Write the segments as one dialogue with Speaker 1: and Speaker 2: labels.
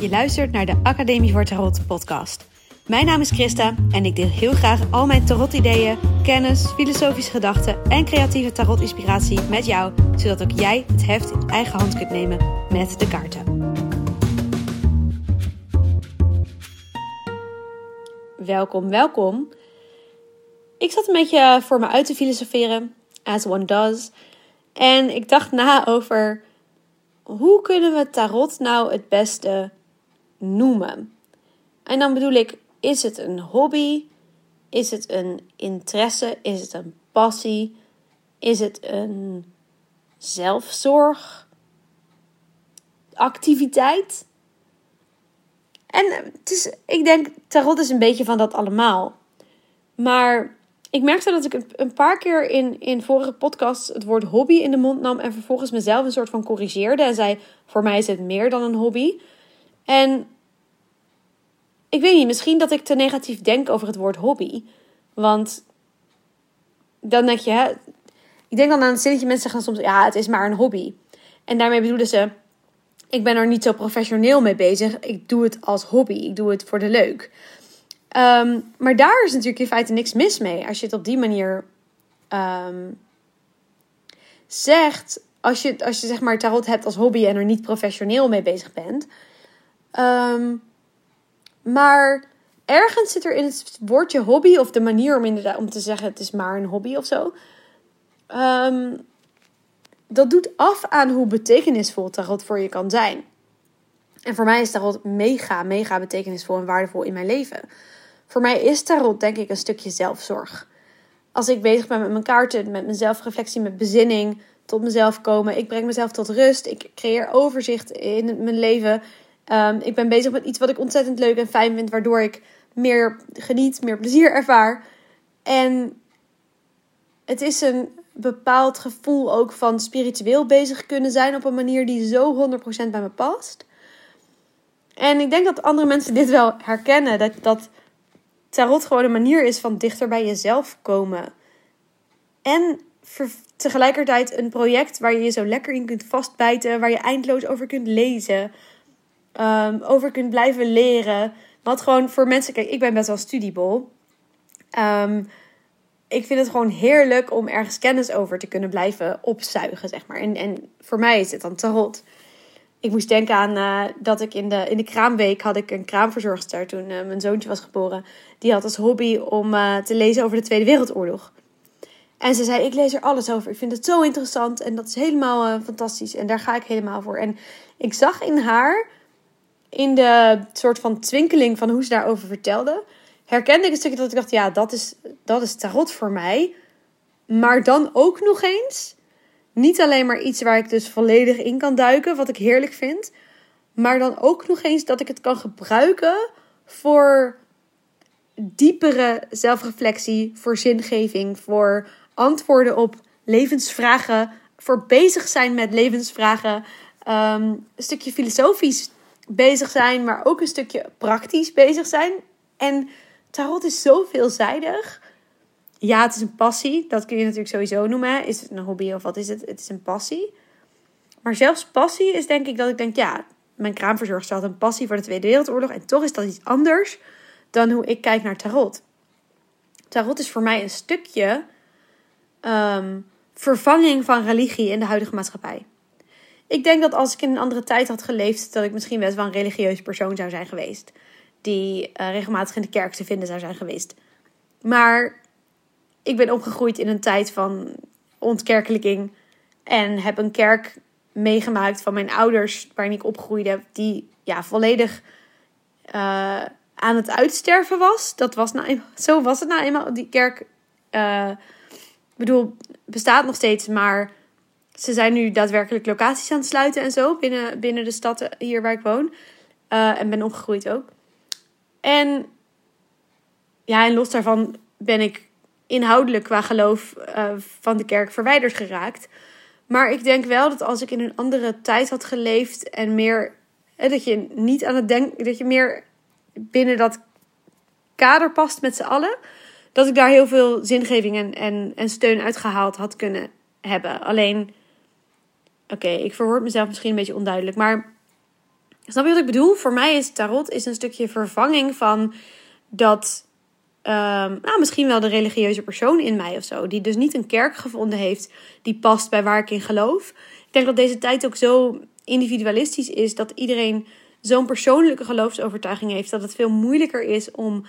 Speaker 1: Je luistert naar de Academie voor Tarot podcast. Mijn naam is Christa en ik deel heel graag al mijn tarot-ideeën, kennis, filosofische gedachten en creatieve tarot-inspiratie met jou, zodat ook jij het heft in eigen hand kunt nemen met de kaarten. Welkom. Ik zat een beetje voor me uit te filosoferen, as one does. En ik dacht na over hoe kunnen we tarot nou het beste noemen? En dan bedoel ik, is het een hobby? Is het een interesse? Is het een passie? Is het een zelfzorgactiviteit? En ik denk, tarot is een beetje van dat allemaal. Maar ik merkte dat ik een paar keer in vorige podcasts het woord hobby in de mond nam en vervolgens mezelf een soort van corrigeerde en zei, voor mij is het meer dan een hobby. En ik weet niet, misschien dat ik te negatief denk over het woord hobby. Want dan denk je, ik denk dan aan het zinnetje, mensen zeggen soms, ja, het is maar een hobby. En daarmee bedoelen ze, ik ben er niet zo professioneel mee bezig. Ik doe het als hobby, ik doe het voor de leuk. Maar daar is natuurlijk in feite niks mis mee. Als je het op die manier zegt. Als je zeg maar tarot hebt als hobby en er niet professioneel mee bezig bent. Maar ergens zit er in het woordje hobby, of de manier om te zeggen het is maar een hobby of zo. Dat doet af aan hoe betekenisvol tarot voor je kan zijn. En voor mij is tarot mega betekenisvol en waardevol in mijn leven. Voor mij is tarot denk ik een stukje zelfzorg. Als ik bezig ben met mijn kaarten, met mijn zelfreflectie, met bezinning, tot mezelf komen. Ik breng mezelf tot rust. Ik creëer overzicht in mijn leven. Ik ben bezig met iets wat ik ontzettend leuk en fijn vind, waardoor ik meer geniet, meer plezier ervaar. En het is een bepaald gevoel ook van spiritueel bezig kunnen zijn op een manier die zo 100% bij me past. En ik denk dat andere mensen dit wel herkennen. Dat tarot gewoon een manier is van dichter bij jezelf komen. En tegelijkertijd een project waar je je zo lekker in kunt vastbijten. Waar je eindeloos over kunt lezen. Over kunt blijven leren. Wat gewoon voor mensen... Kijk, ik ben best wel studiebol. Ik vind het gewoon heerlijk om ergens kennis over te kunnen blijven opzuigen, zeg maar. En voor mij is het dan tarot. Ik moest denken aan dat ik in de kraamweek had ik een kraamverzorgster toen mijn zoontje was geboren. Die had als hobby om te lezen over de Tweede Wereldoorlog. En ze zei, ik lees er alles over. Ik vind het zo interessant en dat is helemaal fantastisch. En daar ga ik helemaal voor. En ik zag in haar, in de soort van twinkeling van hoe ze daarover vertelde, herkende ik een stukje dat ik dacht, ja, dat is tarot voor mij. Maar dan ook nog eens niet alleen maar iets waar ik dus volledig in kan duiken, wat ik heerlijk vind. Maar dan ook nog eens dat ik het kan gebruiken voor diepere zelfreflectie, voor zingeving, voor antwoorden op levensvragen, voor bezig zijn met levensvragen. Een stukje filosofisch bezig zijn, maar ook een stukje praktisch bezig zijn. En tarot is zo veelzijdig. Ja, het is een passie. Dat kun je natuurlijk sowieso noemen. Is het een hobby of wat is het? Het is een passie. Maar zelfs passie is denk ik dat ik denk, ja, mijn kraamverzorgster had een passie voor de Tweede Wereldoorlog. En toch is dat iets anders dan hoe ik kijk naar tarot. Tarot is voor mij een stukje vervanging van religie in de huidige maatschappij. Ik denk dat als ik in een andere tijd had geleefd, dat ik misschien best wel een religieus persoon zou zijn geweest. Die regelmatig in de kerk te vinden zou zijn geweest. Maar ik ben opgegroeid in een tijd van ontkerkelijking. En heb een kerk meegemaakt van mijn ouders, waarin ik opgroeide, die volledig aan het uitsterven was. Zo was het nou eenmaal. Die kerk, bestaat nog steeds, maar ze zijn nu daadwerkelijk locaties aan het sluiten en zo binnen de stad hier waar ik woon. En ben opgegroeid ook. En los daarvan ben ik inhoudelijk qua geloof van de kerk verwijderd geraakt. Maar ik denk wel dat als ik in een andere tijd had geleefd en meer dat je niet aan het denken, dat je meer binnen dat kader past met z'n allen, dat ik daar heel veel zingeving en steun uitgehaald had kunnen hebben. Alleen, ik verwoord mezelf misschien een beetje onduidelijk, maar Snap je wat ik bedoel? Voor mij is tarot een stukje vervanging van dat... misschien wel de religieuze persoon in mij of zo. Die dus niet een kerk gevonden heeft die past bij waar ik in geloof. Ik denk dat deze tijd ook zo individualistisch is. Dat iedereen zo'n persoonlijke geloofsovertuiging heeft. Dat het veel moeilijker is om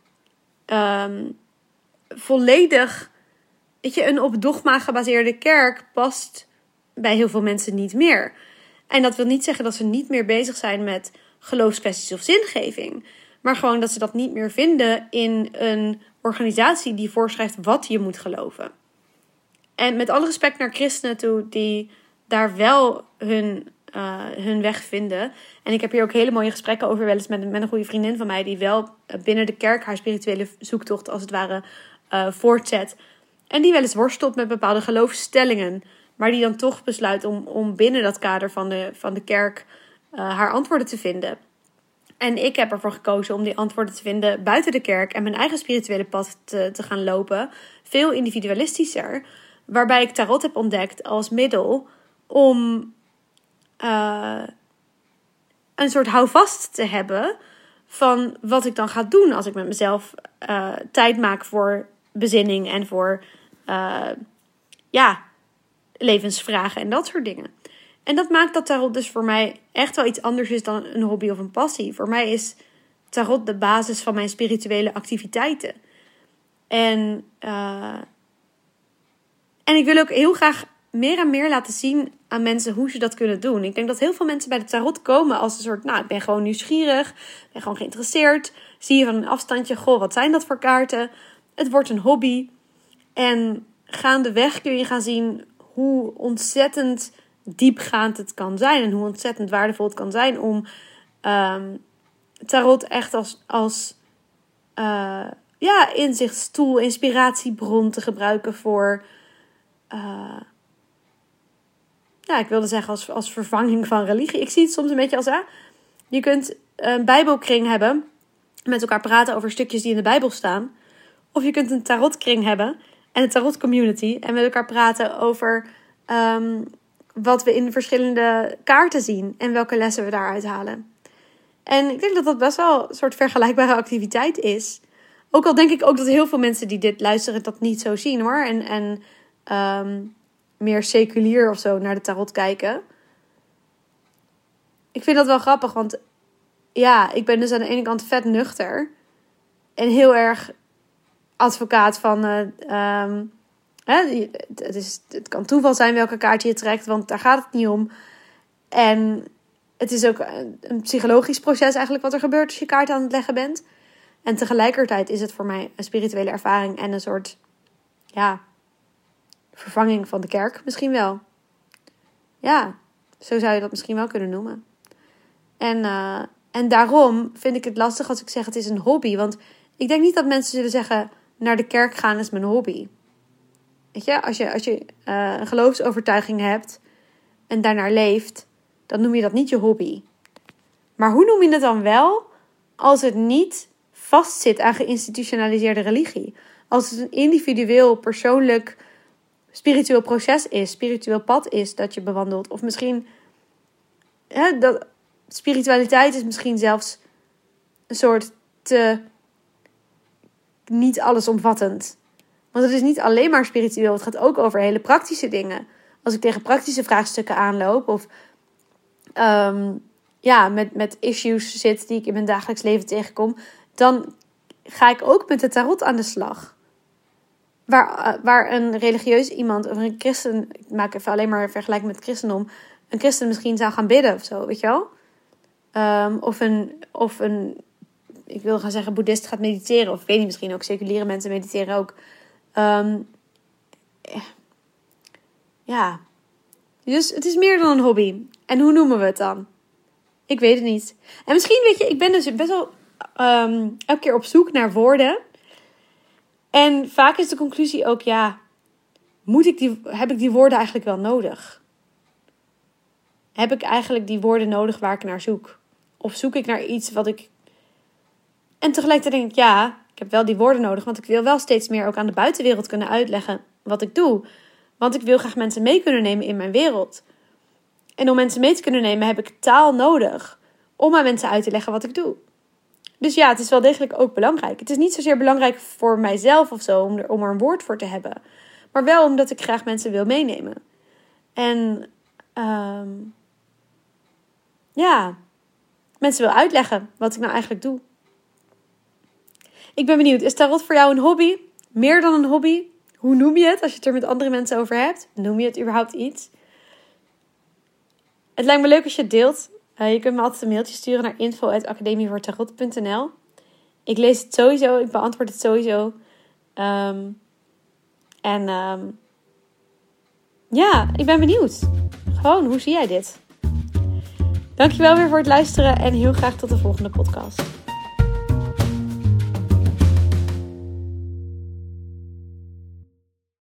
Speaker 1: volledig... Weet je, een op dogma gebaseerde kerk past bij heel veel mensen niet meer. En dat wil niet zeggen dat ze niet meer bezig zijn met geloofskwesties of zingeving. Maar gewoon dat ze dat niet meer vinden in een organisatie die voorschrijft wat je moet geloven. En met alle respect naar christenen toe die daar wel hun weg vinden. En ik heb hier ook hele mooie gesprekken over wel eens met een goede vriendin van mij. Die wel binnen de kerk haar spirituele zoektocht als het ware voortzet. En die wel eens worstelt met bepaalde geloofsstellingen. Maar die dan toch besluit om binnen dat kader van de kerk haar antwoorden te vinden. En ik heb ervoor gekozen om die antwoorden te vinden buiten de kerk. En mijn eigen spirituele pad te gaan lopen. Veel individualistischer. Waarbij ik tarot heb ontdekt als middel om een soort houvast te hebben van wat ik dan ga doen als ik met mezelf tijd maak voor bezinning en voor levensvragen en dat soort dingen. En dat maakt dat tarot dus voor mij echt wel iets anders is dan een hobby of een passie. Voor mij is tarot de basis van mijn spirituele activiteiten. En ik wil ook heel graag meer en meer laten zien aan mensen hoe ze dat kunnen doen. Ik denk dat heel veel mensen bij de tarot komen als een soort... ik ben gewoon nieuwsgierig, ben gewoon geïnteresseerd. Zie je van een afstandje, wat zijn dat voor kaarten? Het wordt een hobby. En gaandeweg kun je gaan zien hoe ontzettend diepgaand het kan zijn. En hoe ontzettend waardevol het kan zijn om tarot echt als inzichtstoel, inspiratiebron te gebruiken voor... ik wilde zeggen als vervanging van religie. Ik zie het soms een beetje als... je kunt een bijbelkring hebben, met elkaar praten over stukjes die in de Bijbel staan. Of je kunt een tarotkring hebben en een tarotcommunity en met elkaar praten over wat we in verschillende kaarten zien en welke lessen we daaruit halen. En ik denk dat dat best wel een soort vergelijkbare activiteit is. Ook al denk ik ook dat heel veel mensen die dit luisteren dat niet zo zien hoor. En meer seculier of zo naar de tarot kijken. Ik vind dat wel grappig, want ik ben dus aan de ene kant vet nuchter. En heel erg advocaat van... het kan toeval zijn welke kaart je trekt, want daar gaat het niet om. En het is ook een psychologisch proces eigenlijk wat er gebeurt als je kaart aan het leggen bent. En tegelijkertijd is het voor mij een spirituele ervaring en een soort... vervanging van de kerk misschien wel. Ja, zo zou je dat misschien wel kunnen noemen. En daarom vind ik het lastig als ik zeg het is een hobby. Want ik denk niet dat mensen zullen zeggen... naar de kerk gaan is mijn hobby. Weet je, als je een geloofsovertuiging hebt... en daarnaar leeft... dan noem je dat niet je hobby. Maar hoe noem je het dan wel... als het niet vastzit aan geïnstitutionaliseerde religie? Als het een individueel, persoonlijk... spiritueel proces is, spiritueel pad is dat je bewandelt. Of misschien, spiritualiteit is misschien zelfs een soort te niet allesomvattend. Want het is niet alleen maar spiritueel, het gaat ook over hele praktische dingen. Als ik tegen praktische vraagstukken aanloop of met issues zit die ik in mijn dagelijks leven tegenkom, dan ga ik ook met de tarot aan de slag. Waar een religieus iemand of een christen... ik maak even alleen maar een vergelijking met het christendom... een christen misschien zou gaan bidden of zo, weet je wel? Of een ik wil gaan zeggen boeddhist gaat mediteren... of ik weet niet, misschien ook seculiere mensen mediteren ook. Dus het is meer dan een hobby. En hoe noemen we het dan? Ik weet het niet. En misschien, weet je, ik ben dus best wel elke keer op zoek naar woorden... En vaak is de conclusie ook, heb ik die woorden eigenlijk wel nodig? Heb ik eigenlijk die woorden nodig waar ik naar zoek? Of zoek ik naar iets wat ik... En tegelijkertijd denk ik, ik heb wel die woorden nodig. Want ik wil wel steeds meer ook aan de buitenwereld kunnen uitleggen wat ik doe. Want ik wil graag mensen mee kunnen nemen in mijn wereld. En om mensen mee te kunnen nemen heb ik taal nodig. om aan mensen uit te leggen wat ik doe. Dus ja, het is wel degelijk ook belangrijk. Het is niet zozeer belangrijk voor mijzelf of zo om er een woord voor te hebben. Maar wel omdat ik graag mensen wil meenemen. En mensen wil uitleggen wat ik nou eigenlijk doe. Ik ben benieuwd, is tarot voor jou een hobby? Meer dan een hobby? Hoe noem je het als je het er met andere mensen over hebt? Noem je het überhaupt iets? Het lijkt me leuk als je het deelt. Je kunt me altijd een mailtje sturen naar info@academievoortarot.nl. Ik lees het sowieso, ik beantwoord het sowieso. Ik ben benieuwd. Gewoon, hoe zie jij dit? Dankjewel weer voor het luisteren en heel graag tot de volgende podcast.